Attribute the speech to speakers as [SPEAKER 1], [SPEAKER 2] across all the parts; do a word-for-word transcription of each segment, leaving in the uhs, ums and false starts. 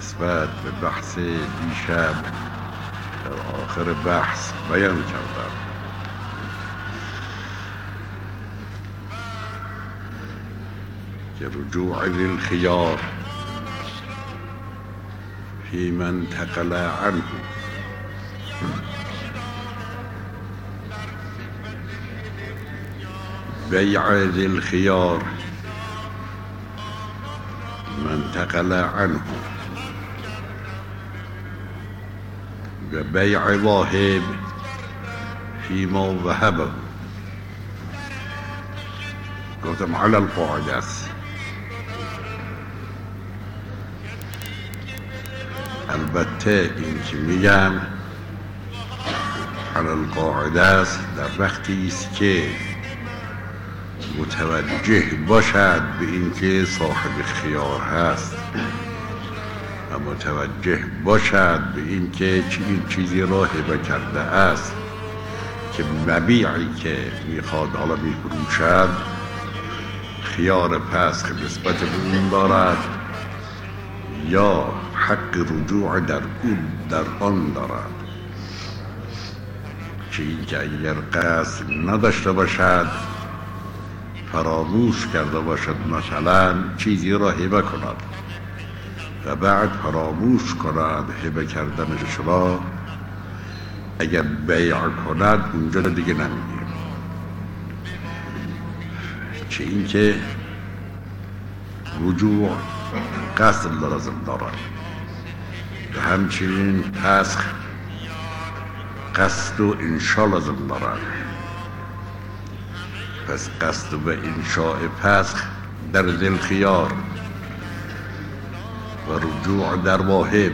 [SPEAKER 1] نسبت به بحث دیشب در آخر بحث بیان کردم. که رجوع للخيار في من انتقل عنه بيع ذي الخيار من انتقل عنه وبيع واهب فيما وهبه. گفتم على القاعده است. البته این که میگم على القاعده است در وقتی است که متوجه باشد به اینکه صاحب خیار هست و متوجه باشد به اینکه این چیزی را هبه کرده است که مبیعی که میخواد حالا میفروشد خیار پسخ نسبت به اون دارد یا حق رجوع در اون در آن دارد. که اینکه اگر قصد نداشته باشد فراموش کرده باشد مثلا چیزی را هبه کند و بعد فراموش کند هبه کردنش را، اگر بیع کند اونجا دیگه نمیگیم. چه اینکه رجوع قصد لازم دارد و همچنین پسخ قصد و انشا لازم دارد. پس قصد و انشاء پسخ در ذی الخیار و رجوع در واهب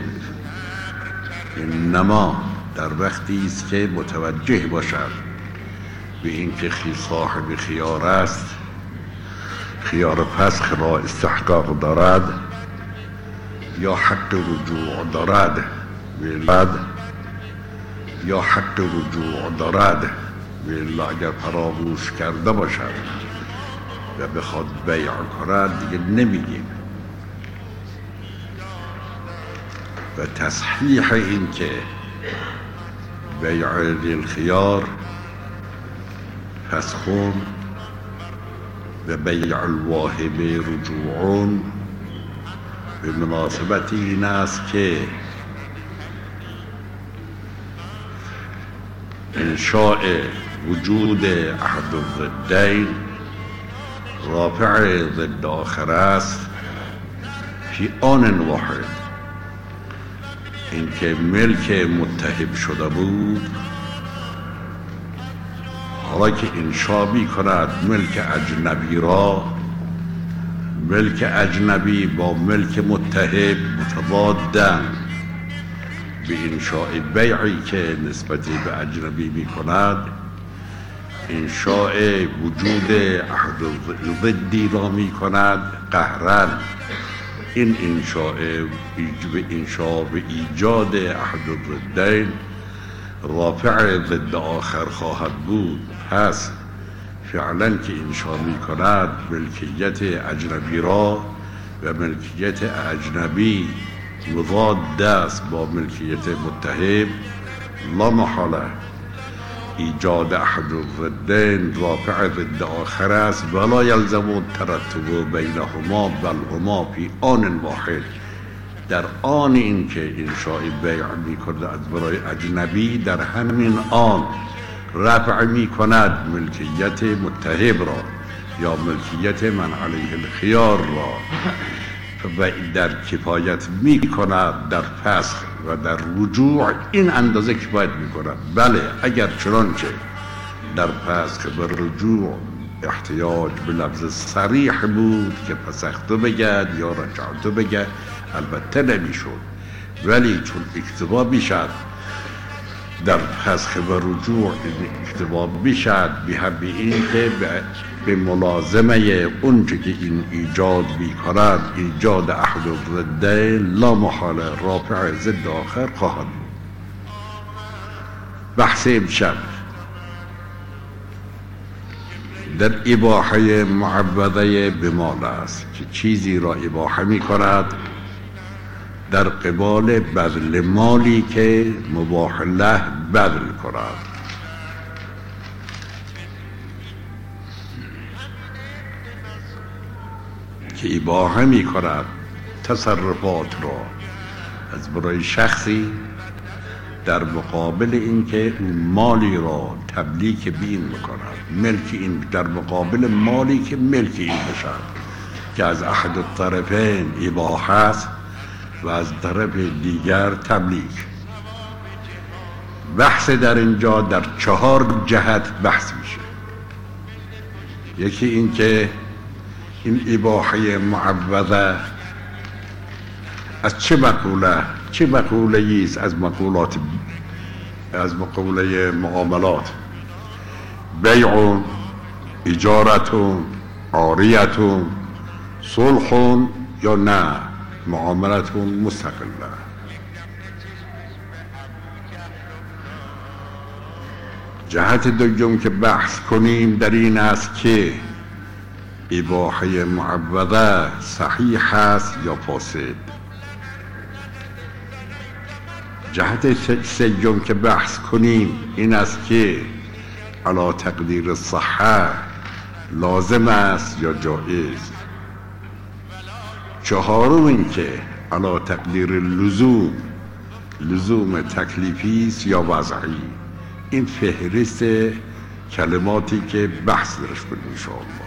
[SPEAKER 1] انما در وقتی است که متوجه باشد به اینکه خی صاحب خیار است، خیار پسخ را استحقاق دارد یا حق رجوع دارد ولد یا حق رجوع دارد ولد. اگر فراموش کرده باشد و بخواد بیع کند دیگه نمیگیم. و تصحیح این که بیع ذی الخیار فسخون و بیع الواهب رجوعون به مناسبت این است که انشاء وجود احد الضدین رافع ضد آخر است فی آن واحد. این که ملک متهب شده بود حالا که انشا می کند ملک اجنبی را، ملک اجنبی با ملک متهب متضادن. به انشاء بیعی که نسبتی به اجنبی می کند انشاء وجود احد ضدی را می کند قهرن. این انشاء به انشاء به ایجاد احد الضدین رافع ضد آخر خواهد بود. پس فعلا که انشاء می کند ملکیت اجنبی را و ملکیت اجنبی مضاد است با ملکیت متهب، لا محاله ایجاد احد الضدین رافع ضد آخر است ولا یلزم الترتب بینهما بل هما فی آن واحد. در آن این که انشاء بیع می کند از برای اجنبی در همین آن رفع می کند ملکیت متهب را یا ملکیت من علیه الخیار را و در کفایت می کند در فسخ و در رجوع این اندازه کفایت می کند. بله اگر چنانچه در فسخ و رجوع احتیاج به لفظ صریح بود که فسختو بگد یا رجعتو بگد البته نمی شد، ولی چون اکتفا میشد در فسخ و رجوع اکتفا میشد به هم به این که به ملازمه اونچه که این ایجاد می کند ایجاد احد الضدین لا محاله رافع ضد آخر خواهد بود. بحث امشب در اباحه معوضه به مال است که چیزی را اباحه می کند در قبال بذل مالی که مباح له بذل کند. که اباحه می کند تصرفات را از برای شخصی در مقابل اینکه اون مالی را تملیک به این میکند، ملک این، در مقابل مالی که ملک این بشد که از احد الطرفین اباحه است و از طرف دیگر تملیک. بحث در اینجا در چهار جهت بحث میشه. یکی این که این اباحه معوضه از چه مقوله چه مقوله است از مقولات از مقوله معاملات؟ بیع، اجارت، عاریت، صلح یا نه معاملت مستقله. جهت دوم که بحث کنیم در این است که اباحه معوضه صحیح است یا فاسد. جهت سوم که بحث کنیم این است که علی تقدیر الصحه لازم است یا جایز. چهارم این که علی تقدیر لزوم لزوم تکلیفی است یا وضعی. این فهرست کلماتی که بحث درش کنیم انشاءالله.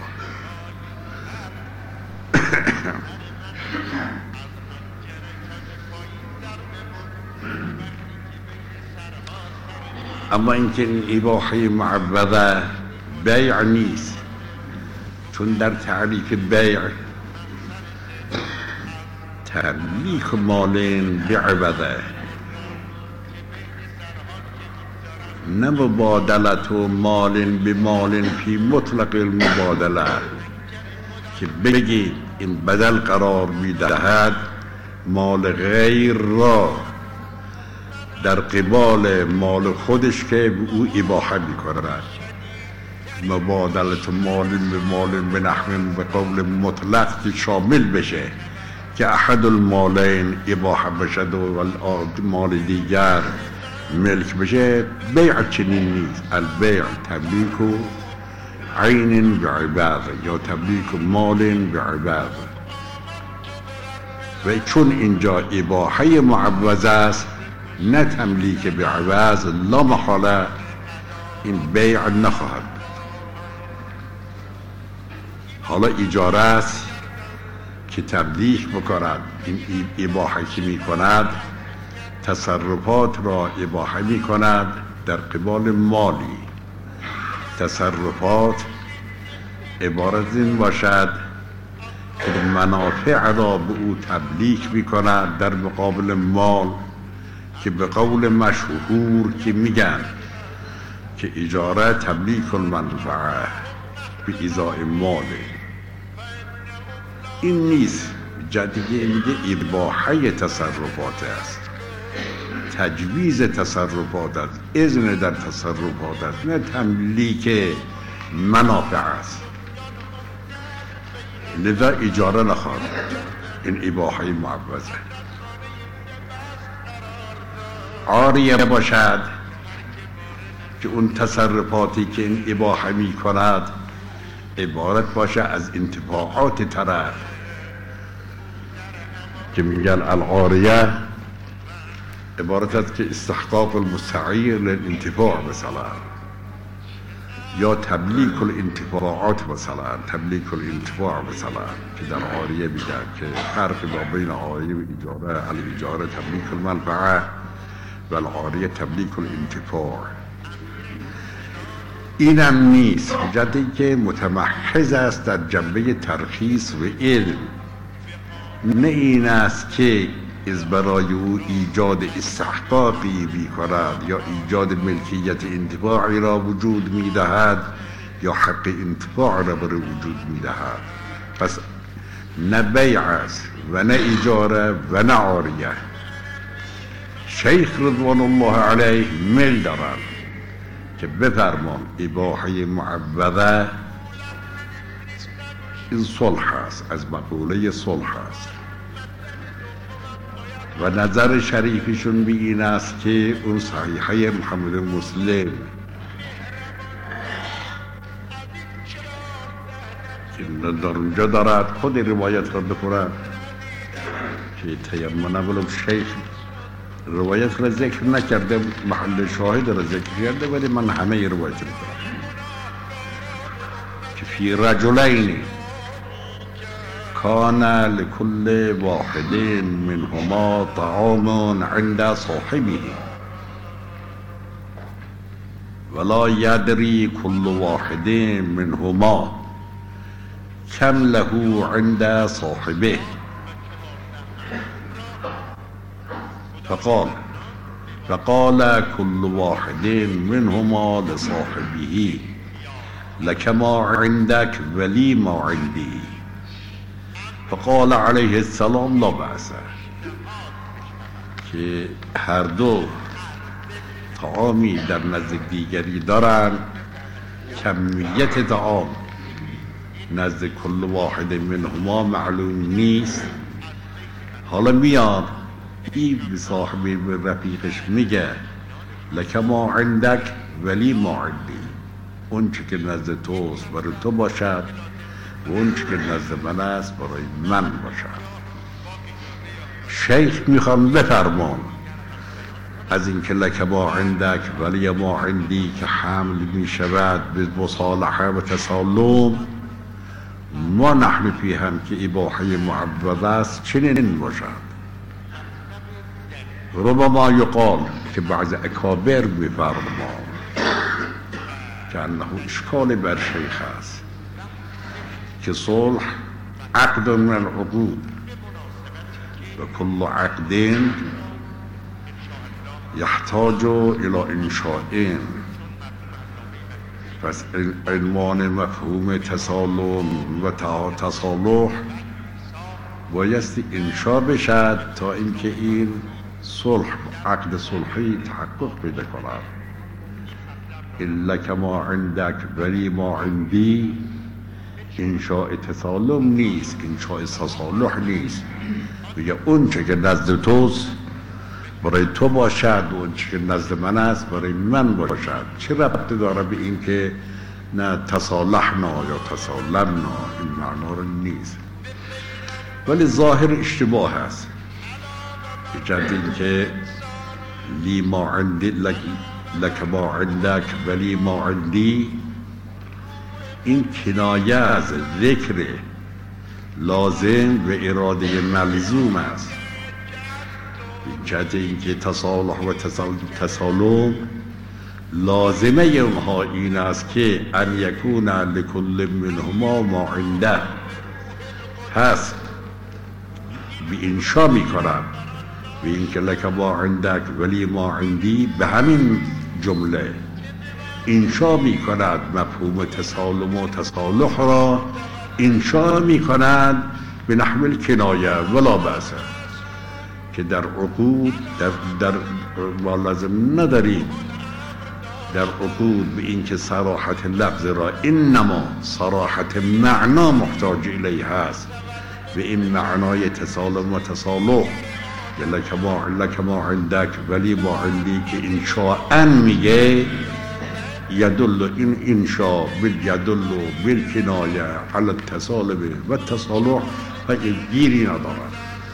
[SPEAKER 1] اما اینکه این اباحه معوضه بیع نیست، چون در تعریف بیع تملیک مالین بعوضه، نه مبادلت و مالین به مالین فی مطلق المبادله که بگید این بدل قرار میدهد مال غیر را در قبال مال خودش که به او اباحه میکند. مبادلت مال به مال به نحو به قول مطلق که شامل بشه که احد المالین اباحه بشد و مال دیگر ملک بشه. بیع چنین نیست. البیع تملیک عین بعوض یا تملیک مال بعوض. و چون اینجا اباحه معوضه است نه تملیک بعوض، لا محاله این بیع نخواهد. حالا اجاره است که تملیک بکند. این اباحه که می کند تصرفات را اباحه می کند در قبال مالی. تصرفات عبارت این باشد که منافع را به او تملیک می کند در مقابل مال، که به قول مشهور که میگن که اجاره تملیک المنفعه به ازای ماله. این نیست. جدیه میگه اباحه تصرفات است، تجویز تصرفات است، اذن در تصرفات است، نه تملیک منافع است. لذا اجاره نخواهد. این اباحه معوضه. عاریه باشد که اون تصرفاتی که این اباحه می کند عبارت باشه از انتفاعات طرف که میگن العاریه، عبارت است که استحقاق المستعیر للانتفاع مثلا، یا تملیک الانتفاعات مثلا، تملیک الانتفاع مثلا که در عاریه میگن که فرق بین عاریه و اجاره، الاجاره تملیک المنفعه و العاریه تملیک الانتفاع. اینم نیست. جدی که متمحض است در جنبه ترخیص و علم، نه این است که از برای او ایجاد استحقاقی بیکند یا ایجاد ملکیت انتفاعی را وجود میدهد یا حق انتفاع را برای وجود میدهد. پس نه بیع است و نه اجاره و نه عاریه. شیخ رضوان الله علیه میل دارند که بفرمان اباحه معوضه این صلح است، از مقوله صلح است. و نظر شریفشون به این است که اون صحیحه محمد مسلم که در اونجا دارد خود روایت را بخورد که تیمم نبولم شیخ روایت را ذکر نکرده، محل شاهد را ذکر کرده، ولی من همه روایت را دارم که فی رجلین کان لكل واحد منهما طعام عند صاحبه ولا يدري كل واحد منهما كم له عند صاحبه فقال فقال كل واحد منهما لصاحبه لك ما عندك ولي ما عندي فقال علیه السلام لا بأس، که هر دو طعامی در نزد دیگری دارن، کمیت طعام نزد کل واحد منهما معلوم نیست. حالا میاد این به صاحب به رفیقش میگه لک ما عندک ولی ما عندی، اون چی که نزد توست برای تو باشد و اون چی که نزد من است برای من باشد. شیخ میخوام بفرمان از اینکه لک ما عندک ولی ما عندی که حمل میشود به مصالحه و تسالم، ما نحن فی هم که اباحه معبد است چنین باشد. ربما یقال که بعض اکابر میفرمان که انه اشکال بر شیخ است که صلح عقد من العقود و کل عقد یحتاج الى انشاء، پس عنوان مفهوم تسالم و تصالح بایستی انشا بشد تا اینکه این صلح عقد صلحی تحقق پیدا کند. الا کما عندک ولی ما عندی انشاء تسالم نیست، انشاء تصالح نیست. میگه اون چه که نزد توست برای تو باشد و اون چه که نزد من است برای من باشد. چه ربطی داره به این که نه تصالحنا یا تسالمنا؟ این معنا رو نیست، ولی ظاهر اشتباه است. به جهت اینکه لی ما عندی لک, لک ما عندک ولی ما عندی، این کنایه از ذکر لازم و اراده ملزوم است. به جهت اینکه تصالح و تسالم لازمه اونها این است که ان یکون لکل منهما ما عنده، پس به انشا می کنند به اینکه لک ما عندک ولی ما عندی، به همین جمله انشا می کند مفهوم تسالم و تصالح را انشا می کند به نحو کنایه ولا بأس، که در عقود در, در ما لازم نداریم در عقود به اینکه صراحت لفظ را انما صراحت معنا محتاج الیه هست، و این معنای تسالم و تصالح لک ما لک ما عندک ولی ما عندی که انشاء میگه یدل این انشاء یدل بالکنایه علی التسالم و التصالح و گیری ندارد.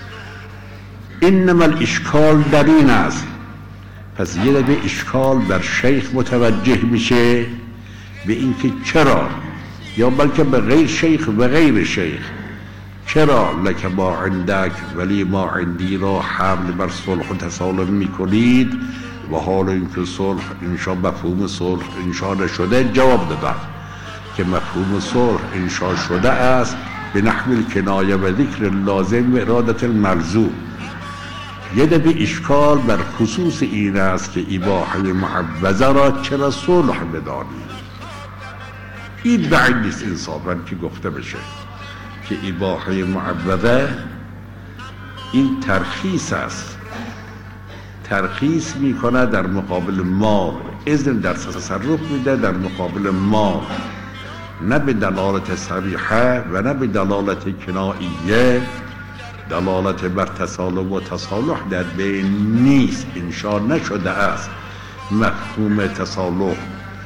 [SPEAKER 1] انما الاشکال در این است. پس یه دفعه اشکال بر شیخ متوجه میشه به اینکه چرا، یا بلکه به غیر شیخ و غیر شیخ، چرا لک ما عندک ولی ما عندی را حمل بر صلح و تسالم میکنید و حال اینکه صلح انشا مفهوم صلح انشا نشده؟ جواب دادن که مفهوم صلح انشا شده است به نحو کنایه و ذکر لازم و ارادت الملزوم. یه دفعه اشکال بر خصوص این است که اباحه معوضه را چرا صلح بدانید. این بعید نیست انصافاً که گفته بشه که اباحه معوضه این ترخیص است، ترخیص میکنه در مقابل مال، اذن در تصرف میده در مقابل مال، نه به دلالت صریحه و نه به دلالت کناییه، دلالت بر تصالح و تصالح در بین نیست، انشا نشده است. مفهوم تصالح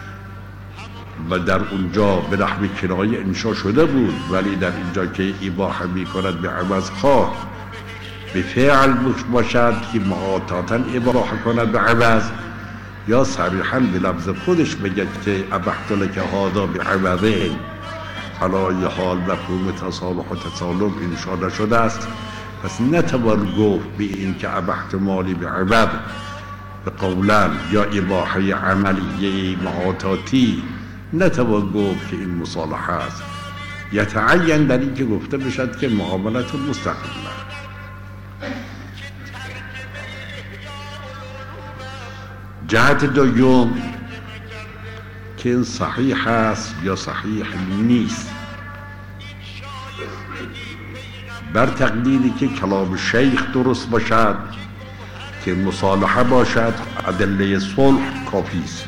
[SPEAKER 1] و در اونجا به نحو کنایه انشا شده بود، ولی در اینجا که اباحه می کند به عوض خواه به فعل باشد که معاطاتا اباحه کند به عوض، یا صریحا به لفظ خودش بگه که ابحت لک هذا بعوضین. حالا یه حال مفهوم تصالح و تصالح انشا نشده است، پس نتوان گفت به این که ابحت مالی به عوض به قولن یا اباحه عملیه معاطاتی، نتوان گفت که این مصالحه است. یتعین در این که گفته بشد که معاملت مستقله. جهت دوم که این صحیح است یا صحیح نیست، بر تقدیری که کلام شیخ درست باشد که مصالحه باشد، ادله صلح کافی است.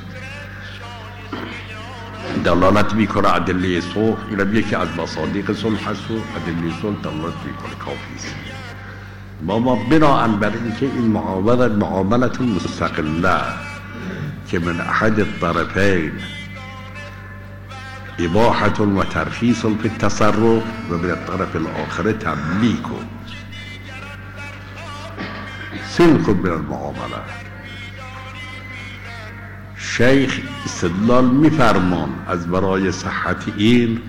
[SPEAKER 1] دلالت میکنه ادله صلح، اینم یکی از مصادیق صلح هست و ادله صلح دلالت میکنه کافی است. ما ما بناءً بر اینکه این معامله معاملت مستقله که من احد الطرفین اباحة و ترخیص فی التصرف و من الطرف الاخر تملیک سلخ من المعامله. شیخ استدلال میفرمان از برای صحت این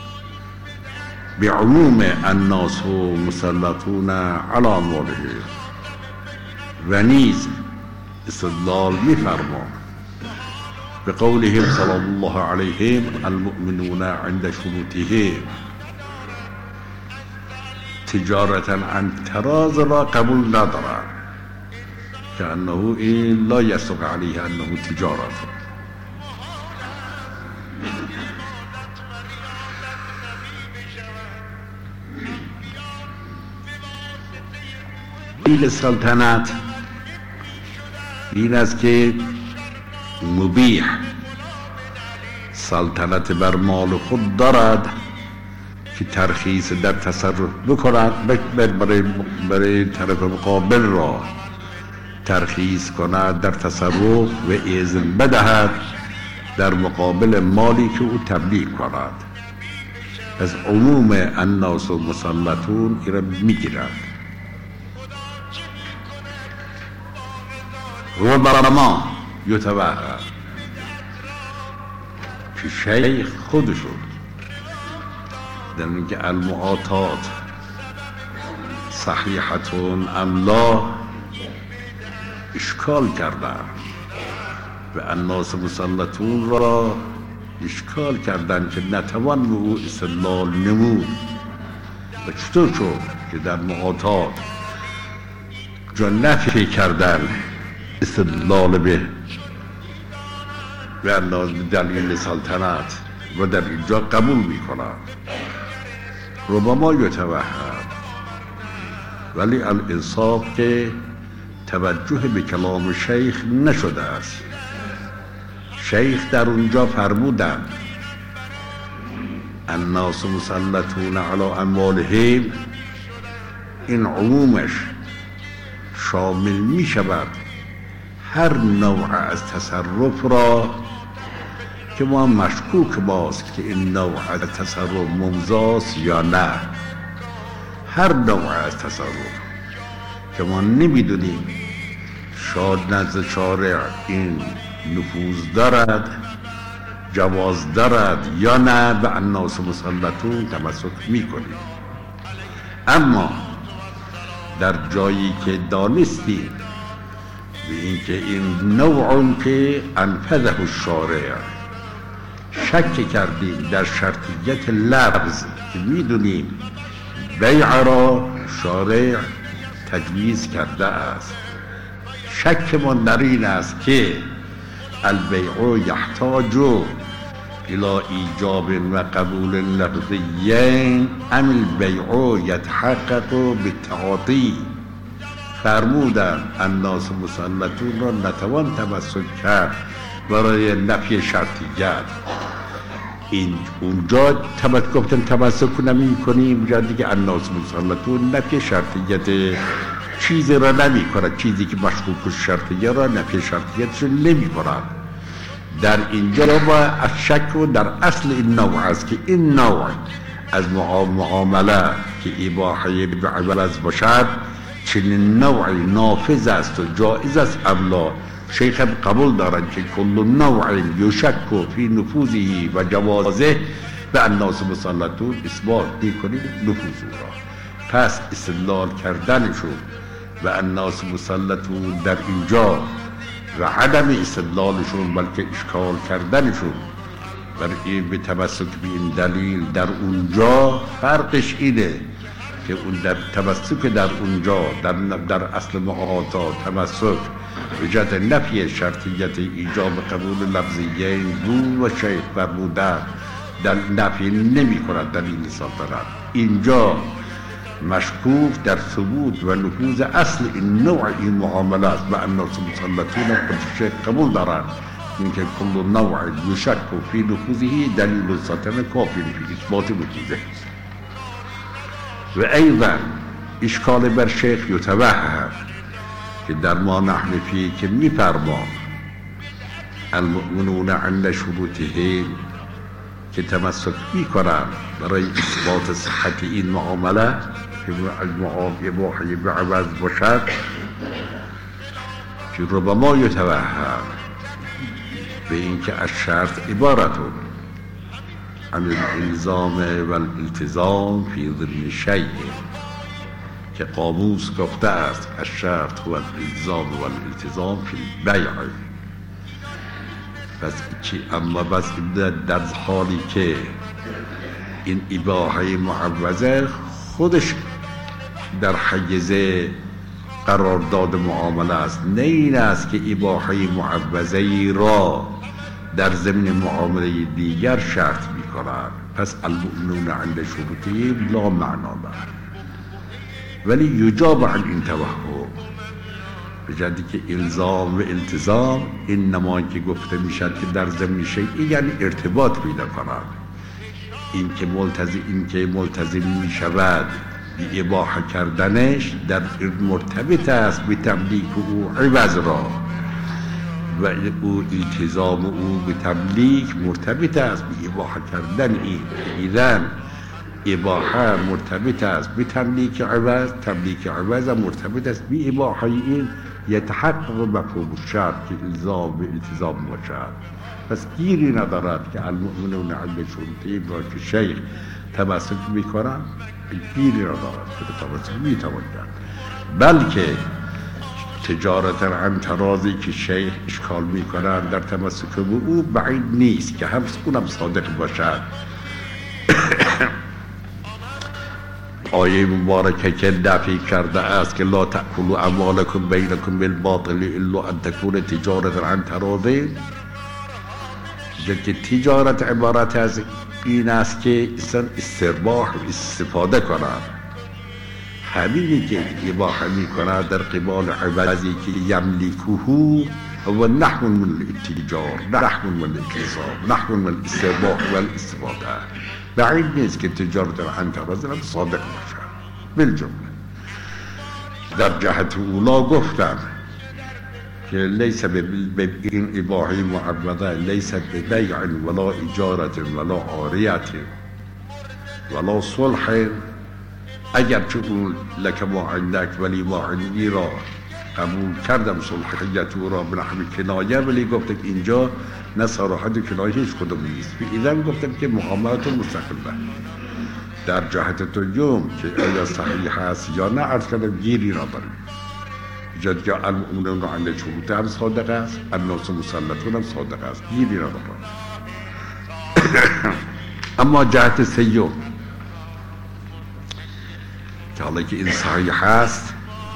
[SPEAKER 1] به عموم الناس مسلطون علی اموالهم، و نیز استدلال میفرمان به قولهم صلی الله علیهم المؤمنون عند شروطهم، تجارتا عن تراز را قبول ندارد که انه این لا یصدق علیه انه تجارت. این سلطنت این است که مبیح سلطنت بر مال خود دارد که ترخیص در تصرف بکند، برای, برای طرف مقابل را ترخیص کند در تصرف و اذن بدهد در مقابل مالی که او تملیک کند. از عموم الناس مسلطون این را میگیرد. ربما یتوهم که شیخ خودشون در اینکه المعاطات صحیحتون ام لا اشکال کردن و الناس مسلطون را اشکال کردن که نتوان به او استدلال نمود. و چطور شد که در معاطات جا نفی کردن استدلال به و دلیل سلطنت و در اینجا قبول می کنند. ربما یتوهم، ولی الانصاف که توجه به کلام شیخ نشده است. شیخ در اونجا فرمودند الناس مسلطون علی اموالهم، این عمومش شامل می شود هر نوع از تصرف را که ما مشکوک ماست که این نوع از تصرف ممضاست یا نه. هر نوع از تصرف که ما نمیدونیم شاید نزد شارع این نفوذ دارد، جواز دارد یا نه، به الناس مسلطون تمسک میکنیم. اما در جایی که دانستیم به اینکه این نوع که انفذه الشارع شک کردیم در شرطیت لفظ که میدونیم بیع را شارع تجویز کرده است، شک من در این است که البیع یحتاج الى ایجاب و قبول لفظیین ام البیع یتحقق بالتعاطی. فرمودن الناس مسلطون را نتوان تمسک کرد برای نفی شرطیت، این اونجا تمت گفتن تمسک نمی کنیم، جا دیگه الناس مسلطون نفی شرطیت چیزی را نمی کند، چیزی که مشکوک شرطیه را نفی شرطیتش نمی کند. در اینجا با از شک و در اصل این نوع است که این نوع از معامله که اباحه به عوض باشد چنین نوع نافذ است و جائز است. ابلا شیخ قبول دارند که کل نوع یشک فی نفوذه و جوازه به الناس مسلطون اثبات میکنیم نفوذ را. پس استدلال کردنشون و الناس مسلطون در اینجا و عدم استدلالشون بلکه اشکال کردنشون برای به تمسک به این دلیل در اونجا فرقش اینه که اون در تمسک در اونجا در, در اصل معاطا تمسک به جهت نفی شرطیت ایجاب قبول لفظیین بود و شیخ فرمودن در نفی نمی کند دلیل سلطنت. اینجا مشکوک در ثبوت و نفوذ اصل این نوع این معامله است و الناس مسلطون خود شیخ قبول دارند اینکه کل نوع یشک فی نفوذه دلیل سلطنت کافی فی اثبات نفوذه. و ایضا اشکال بر شیخ یتوهم که در ما نحن فی که می فرما المؤمنون عند شروطهم که تمسک می کنند برای اثبات صحت این معامله که اباحه به عوض باشد که ربما یتوهم به اینکه از شرط عبارتون عن الالزام و الالتزام فی ضمن شیء که قاموس گفته است الشرط و الالزام و الالتزام فی البیع. پس چی اما بس در حالی که این اباحه معوضه خودش در حیزه قرارداد معامله است، نه این است که اباحه معوضه را در ضمن معامله دیگر شرط می کنند. پس المؤمنون عند شروطهم لا معنا دارد، ولی یجاب عن این توهم به جدی که الزام و التزام این نمایی که گفته می شد که در ضمن شیئی یعنی ارتباط پیدا کنند. این که ملتزم این که ملتزم می شود به اباحه کردنش در مرتبط است به تملیک او عوض را و او التزام او به تملیک مرتبط است به اباحه کردن این. ایذن اباحه مرتبط است به تملیک عوض، تملیک عوض مرتبط است به اباحه این، یتحقق مفهوم الشرط که الزام به التزام باشد. پس گیری ندارد که المؤمنون عند شروطهم را که شیخ تمسک میکنند، گیری ندارد که تمسک میتوان کرد، بلکه تجارتا عن تراضی که شیخ اشکال میکنند در تمسک به او بعید نیست که هم اونم صادق باشد. آیه مبارکه که دفعی کرده است که لا تأکلوا اموالکم بینکم بالباطل الا ان تکون تجارتا عن تراضی، که تجارت عبارت از این است که انسان استرباح و استفاده کند. همینی که اباحه می کند در قبال عوضی که یملکوه و نحو من الاتجار، نحو من الاکتساب، نحو من الاسترباح و الاستفاده. بعید نیست که تجارت عن تراضی صادق باشد. بالجمله در جهت اولا گفتم که لیس به این اباحه معوضه لیست به بیع ولا اجارت ولا عاریت ولا صلح، اگرچه اون لک ما عندک ولی ما عندی را قبول کردم صلحیت او را به نحو کنایه، ولی گفتم اینجا نه صراحت کنایه هیچ کدوم نیست. ایذن گفتم که معاملات مستقله. در جهت تجوم که آیا صحیح هست یا نه عرض کردم گیری را داریم. جد که المؤمنون عند شروطهم هم صادق است، الناس مسلطون هم صادق است، گیری را داریم. اما جهت سیوم که حالا که این صحیح هست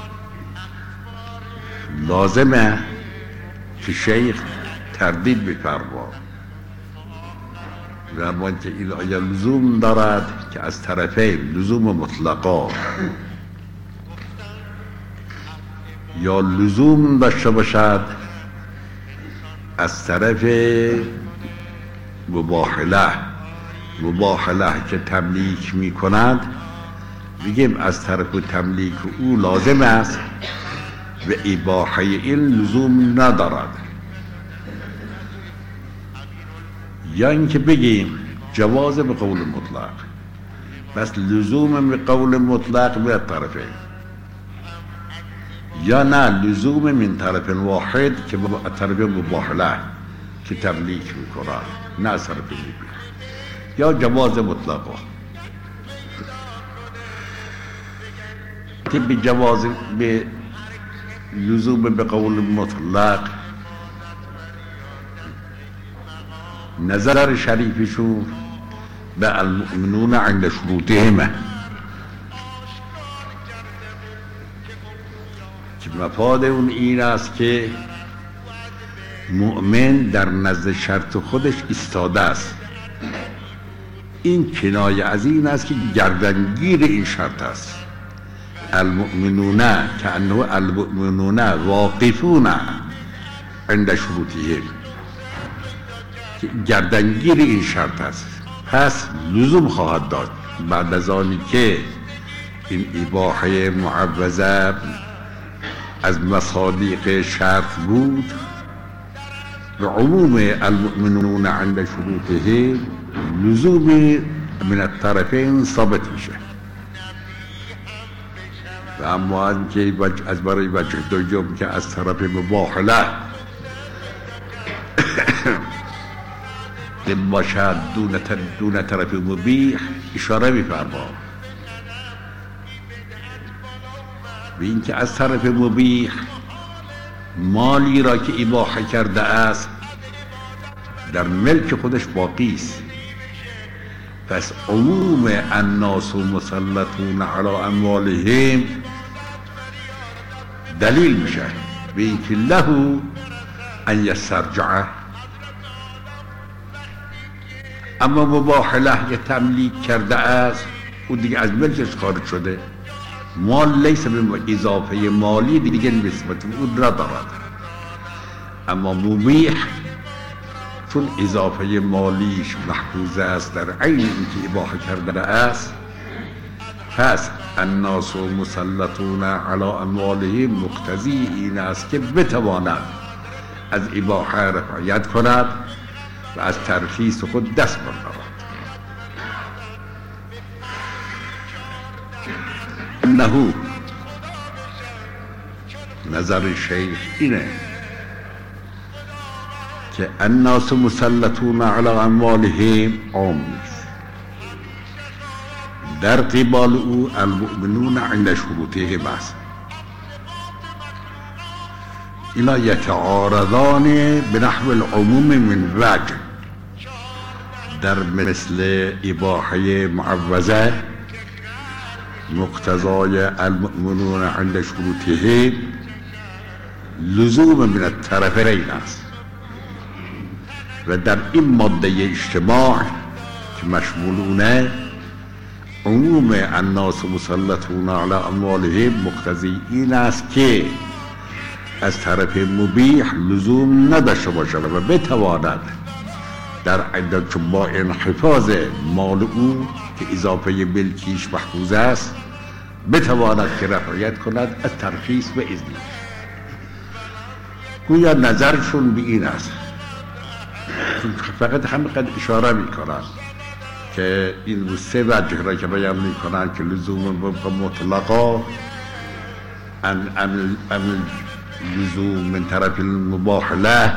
[SPEAKER 1] لازمه که شیخ تردید بفرما و اما که این آیا لزوم دارد که از طرفین لزوم مطلقا یا لزوم داشته باشد از طرف مباحله مباح له که تملیک می کند بگیم از طرف تملیک او لازم است و اباحه این لزوم ندارد، یا اینکه بگیم جواز به قول مطلق بس لزوم به قول مطلق به طرفین، یا نه لزوم من طرف واحد که طرف مباح له که تملیک می کند نه از طرف مباح، یا جواز مطلقا. به جواز به لزوم به قول مطلق نظر شریفشون به المؤمنون عند شروطهم که مفاد اون این است که مؤمن در نزد شرط خودش ایستاده است. این کنایه از این است که گردنگیر این شرط است. المؤمنون کأنه المؤمنون واقفون عند شروطهم، گردنگیر این شرط است. پس لزوم خواهد داد بعد از آنی که این اباحه معوضه از مصادیق شرط بود و عموم المؤمنون عند شروطهم لزوم من الطرفین ثابت میشه. و اما اینکه از برای وجه دوم که از طرف مباح له باشد دون, دون طرف مبیح اشاره می‌فرما به اینکه از طرف مبیح مالی را که اباحه کرده است در ملک خودش باقی است. پس عموم الناس مسلطون علی اموالهم دلیل میشه به اینکه له ان یسترجعه. اما مباح له که تملیک کرده است او دیگه از ملکش خارج شده، مال لیس به اضافه مالی دیگه نسبت او ندارد. اما مبیح چون اضافه مالیش محفوظ است در عین اینکه اباحه کرده است، پس الناس مسلطون علی اموالهم مقتضی این است که بتواند از اباحه رعایت کند و از ترخیص خود دست بردارد. انه نظر شیخ اینه که الناس مسلطون علی اموالهم عام نیست، در قبال او المؤمنون عند شروطهم است. اینا یتعارضان به نحو العموم من وجه، در مثل اباحه معوضه مقتضای المؤمنون عند شروطهم لزوم من الطرفین است و در این ماده اجتماع که مشمولونه عموم الناس مسلطون علی اموالهم مقتضی این است که از طرف مبیح لزوم نداشته باشد و بتواند در عدت با انحفاظ مال او که اضافه ملکیش محفوظ است بتواند که رعایت کند از ترخیص و اذنی. گویا نظرشون به این است، فقط همینقدر اشاره میکنند که این سه وجه را که بیان میکنند که لزوم مطلقا ان عمل لزوم من طرف المباح له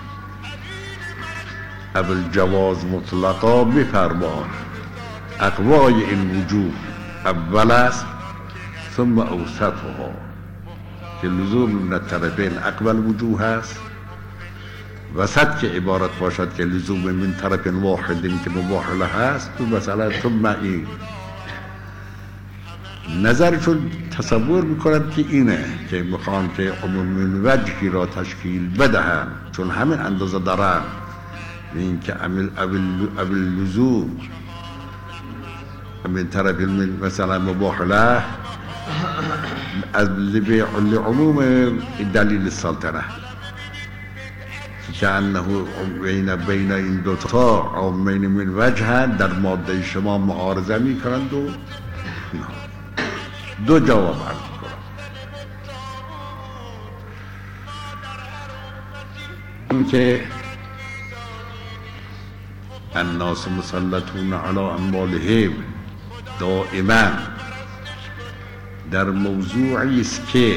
[SPEAKER 1] اول جواز مطلقا بفرمان اقوای این وجوه اول است ثم اوسطها که لزوم من الطرفین اقوال وجوه است، وسط که عبارت باشد که لزوم من طرف واحد که مباح له است و مثلا ثم این. نظرشون تصور میکنند که اینه که میخوان که عموم من وجهی را تشکیل بدهن چون همین اندازه دارن این که عمل اول لزوم من طرف مثلا مباح له از لعموم دلیل السلطنه که انه بین بین این دوتا او بین من وجه در ماده شما معارضه می کنند و دو جواب عرض کنم. این که الناس مسلطون علی اموالهم دائما در موضوعی است که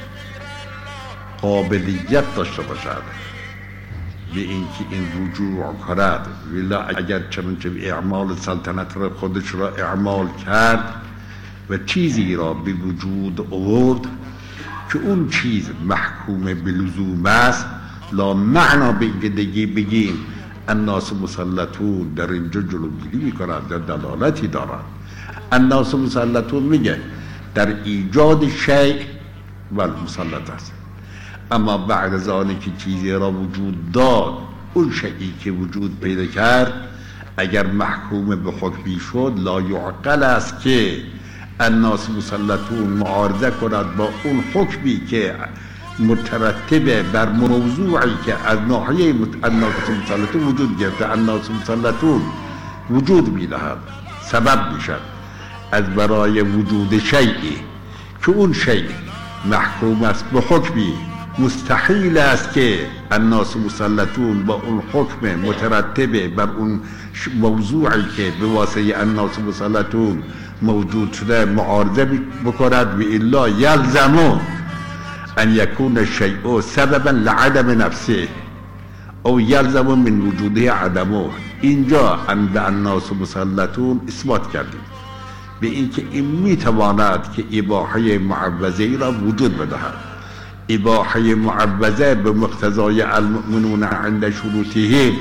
[SPEAKER 1] قابلیت داشته باشد به اینکه این رجوع کند، ولی اگر چنانچه اعمال سلطنت را خودش را اعمال کرد و چیزی را به وجود آورد که اون چیز محکوم به لزوم است، لا معنا به اینکه دیگه بگیم الناس مسلطون در اینجا جلوگیری میکنند در دلالتی دارند. الناس مسلطون میگه در ایجاد شیء و مسلط است، اما بعد از آنی که چیزی را وجود داد، اون شیئی که وجود پیدا کرد اگر محکوم به حکمی شد، لا یعقل است که الناس مسلطون معارضه کند با اون حکمی که مترتبه بر موضوعی که از ناحیه الناس مسلطون وجود گرفته. الناس مسلطون وجود میدهد، سبب میشد از برای وجود شیئی که اون شیء محکوم است به حکمی. مستحیل است که الناس مسلطون با اون حکم مترتبه بر اون موضوعی که به واسطه الناس مسلطون موجود شده معارضه بکند، و الا یلزم ان یکون الشیء سببا لعدم نفسه او یلزم من وجوده عدمه. اینجا عند الناس مسلطون اثبات کردیم به اینکه این میتواند که اباحه معوضه را وجود بدهد. اباحه معوضه به مقتضای المؤمنون عند شروطهم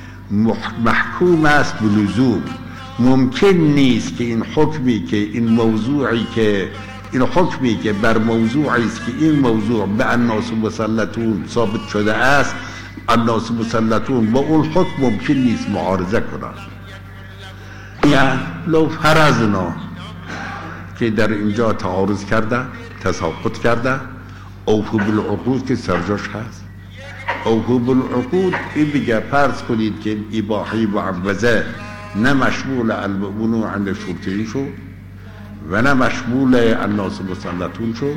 [SPEAKER 1] محکوم است به لزوم. ممکن نیست که این حکمی که این موضوعی که این حکمی که بر موضوعی است که این موضوع به الناس مسلطون ثابت شده است، الناس مسلطون با اون حکم ممکن نیست معارضه کنند. یعنی لو فرضنا که در اینجا تعارض کرده، تساقط کرده، اوفو بالعقود که سرجاش هست. اوفو بالعقود این بگه فرض کنید که اباحه معوضه نه مشمول المؤمنون عند شرطه‌ای شد و نه مشمول الناس مسلطون شد،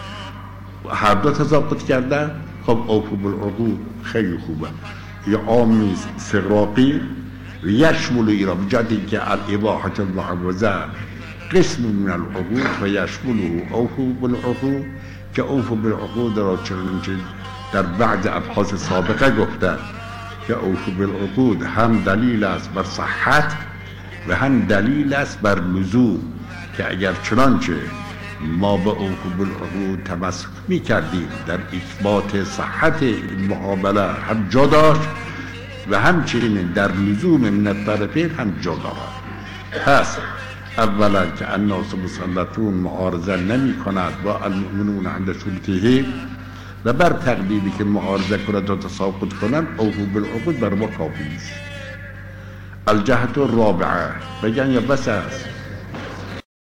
[SPEAKER 1] هر دو تساقط کرده. خب اوفو بالعقود خیلی خوبه، یه عامی استغراقی و یشمل ایرا بجدی که الاباحه المعوضه قسم من العقود و یشمله اوفو بالعقود، که اوفو بالعقود را چنانچه در بعض ابحاث سابقه گفتن که اوفو بالعقود هم دلیل است بر صحت و هم دلیل است بر لزوم، که اگر چنانچه ما به اوفو بالعقود تمسک می کردیم در اثبات صحت این معامله هم جا داشت و همچنین در لزوم من الطرفین هم جا دارد. پس اولا که الناس مسلطون معارضه نمی کند با المؤمنون عند شروطهم و بر تقدیری که معارضه کند و تساقط کنند، اوفو بالعقود بر ما کافی است. الجهت الرابعه بگن یا بس است